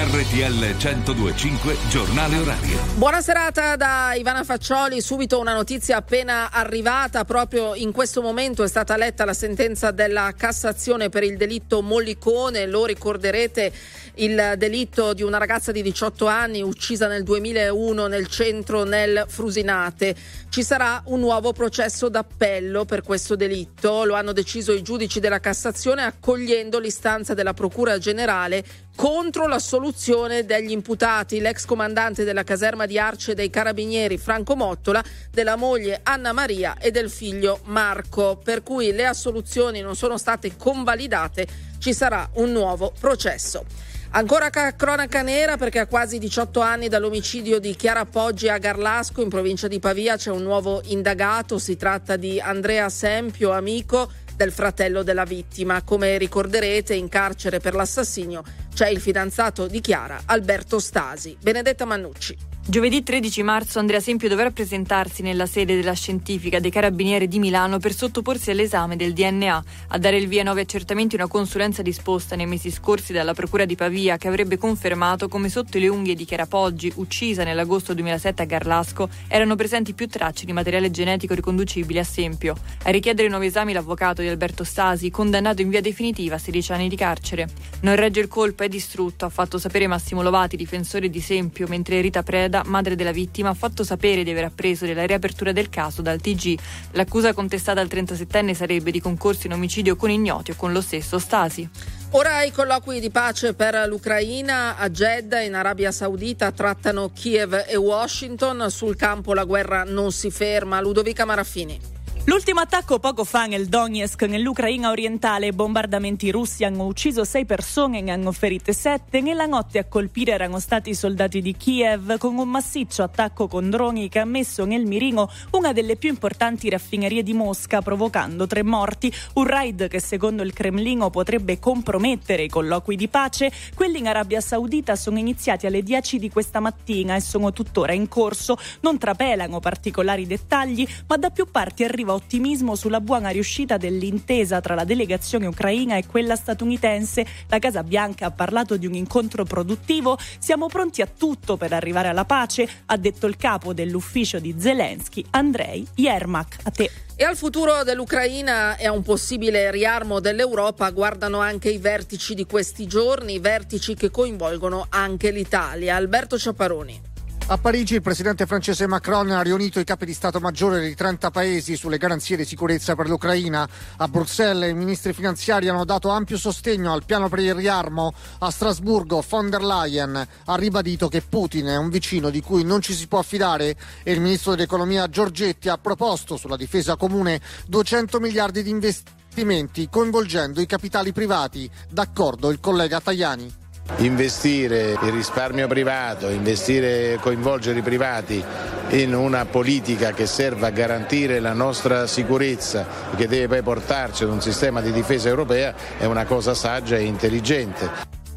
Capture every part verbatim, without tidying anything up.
R T L centodue e cinque Giornale Orario. Buona serata da Ivana Faccioli. Subito una notizia appena arrivata. Proprio in questo momento è stata letta la sentenza della Cassazione per il delitto Mollicone. Lo ricorderete, il delitto di una ragazza di diciotto anni uccisa nel duemilauno nel centro nel Frusinate. Ci sarà un nuovo processo d'appello per questo delitto. Lo hanno deciso i giudici della Cassazione accogliendo l'istanza della Procura Generale contro l'assoluzione degli imputati, l'ex comandante della caserma di Arce dei Carabinieri Franco Mottola, della moglie Anna Maria e del figlio Marco, per cui le assoluzioni non sono state convalidate. Ci sarà un nuovo processo. Ancora cronaca nera, perché a quasi diciotto anni dall'omicidio di Chiara Poggi a Garlasco in provincia di Pavia c'è un nuovo indagato. Si tratta di Andrea Sempio, amico del fratello della vittima. Come ricorderete, in carcere per l'assassinio c'è il fidanzato di Chiara, Alberto Stasi. Benedetta Mannucci. Giovedì tredici marzo Andrea Sempio dovrà presentarsi nella sede della Scientifica dei Carabinieri di Milano per sottoporsi all'esame del D N A. A dare il via ai nuovi accertamenti una consulenza disposta nei mesi scorsi dalla Procura di Pavia, che avrebbe confermato come sotto le unghie di Chiara Poggi, uccisa nell'agosto duemilasette a Garlasco, erano presenti più tracce di materiale genetico riconducibile a Sempio. A richiedere nuovi esami l'avvocato di Alberto Stasi, condannato in via definitiva a sedici anni di carcere. Non regge il colpo, è distrutto, ha fatto sapere Massimo Lovati, difensore di Sempio, mentre Rita Preda, madre della vittima, ha fatto sapere di aver appreso della riapertura del caso dal T G. L'accusa contestata al trentasettenne sarebbe di concorso in omicidio con ignoti o con lo stesso Stasi. Ora i colloqui di pace per l'Ucraina a Jeddah in Arabia Saudita trattano Kiev e Washington. Sul campo la guerra non si ferma. Ludovica Maraffini. L'ultimo attacco poco fa nel Donetsk, nell'Ucraina orientale. Bombardamenti russi hanno ucciso sei persone e ne hanno ferite sette. Nella notte a colpire erano stati i soldati di Kiev, con un massiccio attacco con droni che ha messo nel mirino una delle più importanti raffinerie di Mosca, provocando tre morti. Un raid che secondo il Cremlino potrebbe compromettere i colloqui di pace. Quelli in Arabia Saudita sono iniziati alle dieci di questa mattina e sono tuttora in corso. Non trapelano particolari dettagli, ma da più parti arriva ottimismo sulla buona riuscita dell'intesa tra la delegazione ucraina e quella statunitense. La Casa Bianca ha parlato di un incontro produttivo. Siamo pronti a tutto per arrivare alla pace, ha detto il capo dell'ufficio di Zelensky, Andrei Yermak. A te. E al futuro dell'Ucraina e a un possibile riarmo dell'Europa guardano anche i vertici di questi giorni, vertici che coinvolgono anche l'Italia. Alberto Ciapparoni. A Parigi il presidente francese Macron ha riunito i capi di Stato Maggiore di trenta paesi sulle garanzie di sicurezza per l'Ucraina. A Bruxelles i ministri finanziari hanno dato ampio sostegno al piano per il riarmo. A Strasburgo von der Leyen ha ribadito che Putin è un vicino di cui non ci si può affidare e il ministro dell'economia Giorgetti ha proposto sulla difesa comune duecento miliardi di investimenti coinvolgendo i capitali privati. D'accordo il collega Tajani. Investire il risparmio privato, investire, coinvolgere i privati in una politica che serva a garantire la nostra sicurezza e che deve poi portarci ad un sistema di difesa europea è una cosa saggia e intelligente.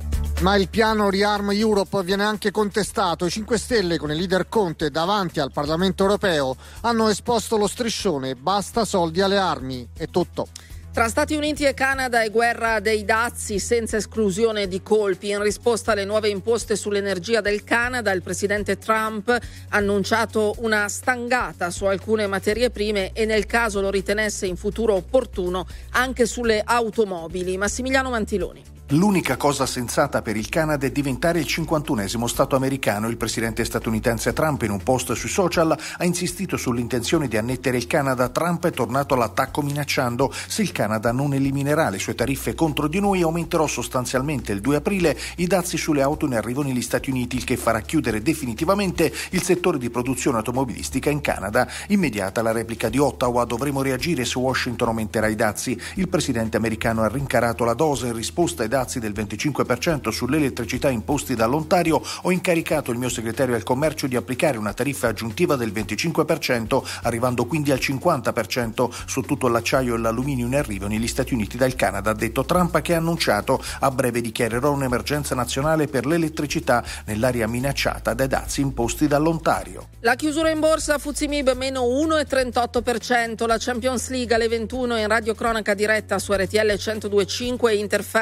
Ma il piano Rearm Europe viene anche contestato. I cinque Stelle, con il leader Conte davanti al Parlamento europeo, hanno esposto lo striscione basta soldi alle armi. È tutto. Tra Stati Uniti e Canada e guerra dei dazi senza esclusione di colpi. In risposta alle nuove imposte sull'energia del Canada, il presidente Trump ha annunciato una stangata su alcune materie prime e nel caso lo ritenesse in futuro opportuno anche sulle automobili. Massimiliano Mantiloni. L'unica cosa sensata per il Canada è diventare il cinquantunesimo Stato americano. Il presidente statunitense Trump, in un post sui social, ha insistito sull'intenzione di annettere il Canada. Trump è tornato all'attacco minacciando: se il Canada non eliminerà le sue tariffe contro di noi, aumenterò sostanzialmente il due aprile i dazi sulle auto in arrivo negli Stati Uniti, il che farà chiudere definitivamente il settore di produzione automobilistica in Canada. Immediata la replica di Ottawa: dovremo reagire se Washington aumenterà i dazi. Il presidente americano ha rincarato la dose in risposta ai dazi del venticinque per cento sull'elettricità imposti dall'Ontario. Ho incaricato il mio segretario al commercio di applicare una tariffa aggiuntiva del venticinque per cento, arrivando quindi al cinquanta per cento su tutto l'acciaio e l'alluminio in arrivo negli Stati Uniti dal Canada, ha detto Trump, che ha annunciato: a breve dichiarerò un'emergenza nazionale per l'elettricità nell'area minacciata dai dazi imposti dall'Ontario. La chiusura in borsa F T S E M I B meno uno virgola trentotto per cento, la Champions League alle ventuno in radiocronaca diretta su R T L centodue e cinque, Inter Feyenoord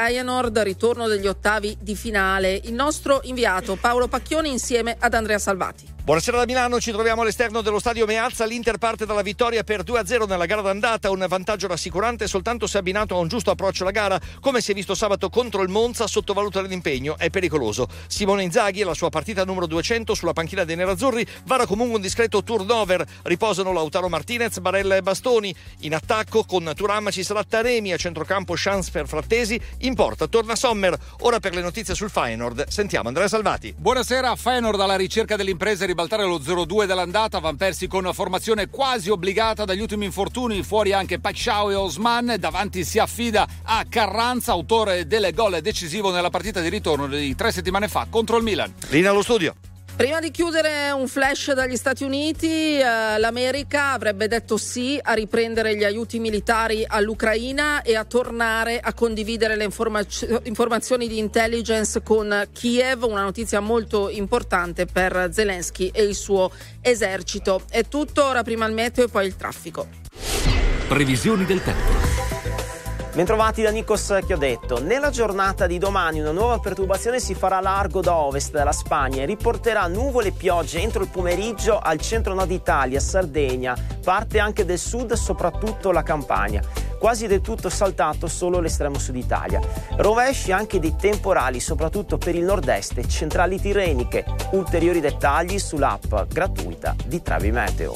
Feyenoord, ritorno degli ottavi di finale. Il nostro inviato Paolo Pacchioni insieme ad Andrea Salvati. Buonasera da Milano, ci troviamo all'esterno dello stadio Meazza. L'Inter parte dalla vittoria per due a zero nella gara d'andata, un vantaggio rassicurante soltanto se abbinato a un giusto approccio alla gara. Come si è visto sabato contro il Monza, sottovalutare l'impegno è pericoloso. Simone Inzaghi, la sua partita numero duecento sulla panchina dei nerazzurri, vara comunque un discreto turnover. Riposano Lautaro Martinez, Barella e Bastoni. In attacco con Thuram ci sarà Taremi, a centrocampo chance per Frattesi, in porta torna Sommer. Ora per le notizie sul Feyenoord sentiamo Andrea Salvati. Buonasera. Feyenoord alla ricerca dell'impresa ribaltare lo zero due dell'andata. Van Persie con formazione quasi obbligata dagli ultimi infortuni, fuori anche Paixão e Osman, davanti si affida a Carranza, autore del gol decisivo nella partita di ritorno di tre settimane fa contro il Milan. Linea allo studio. Prima di chiudere, un flash dagli Stati Uniti. Eh, L'America avrebbe detto sì a riprendere gli aiuti militari all'Ucraina e a tornare a condividere le informaz- informazioni di intelligence con Kiev, una notizia molto importante per Zelensky e il suo esercito. È tutto, ora prima il meteo e poi il traffico. Previsioni del tempo. Bentrovati da Nikos Chiodetto. Nella giornata di domani una nuova perturbazione si farà largo da ovest della Spagna e riporterà nuvole e piogge entro il pomeriggio al centro-nord Italia, Sardegna, parte anche del sud, soprattutto la Campania. Quasi del tutto saltato solo l'estremo sud Italia. Rovesci anche dei temporali, soprattutto per il nord-est e centrali tirreniche. Ulteriori dettagli sull'app gratuita di Trevi Meteo.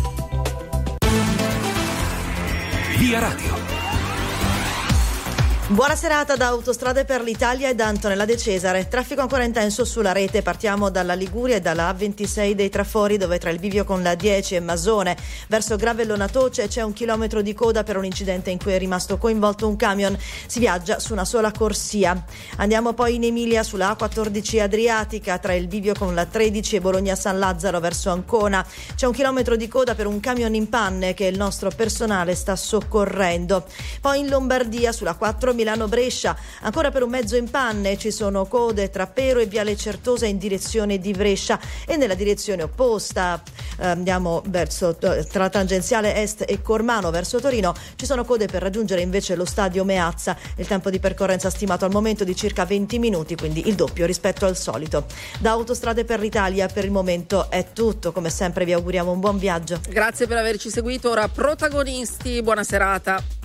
Via Radio. Buona serata da Autostrade per l'Italia e da Antonella De Cesare. Traffico ancora intenso sulla rete. Partiamo dalla Liguria e dalla A ventisei dei Trafori, dove tra il bivio con la dieci e Masone verso Gravellona Toce c'è un chilometro di coda per un incidente in cui è rimasto coinvolto un camion. Si viaggia su una sola corsia. Andiamo poi in Emilia sulla A quattordici Adriatica tra il bivio con la tredici e Bologna San Lazzaro verso Ancona. C'è un chilometro di coda per un camion in panne che il nostro personale sta soccorrendo. Poi in Lombardia sulla quattro Milano-Brescia, ancora per un mezzo in panne, ci sono code tra Pero e Viale Certosa in direzione di Brescia e nella direzione opposta eh, andiamo verso tra tangenziale est e Cormano verso Torino, ci sono code per raggiungere invece lo stadio Meazza. Il tempo di percorrenza stimato al momento di circa venti minuti, quindi il doppio rispetto al solito. Da Autostrade per l'Italia per il momento è tutto, come sempre vi auguriamo un buon viaggio. Grazie per averci seguito. Ora protagonisti, buona serata.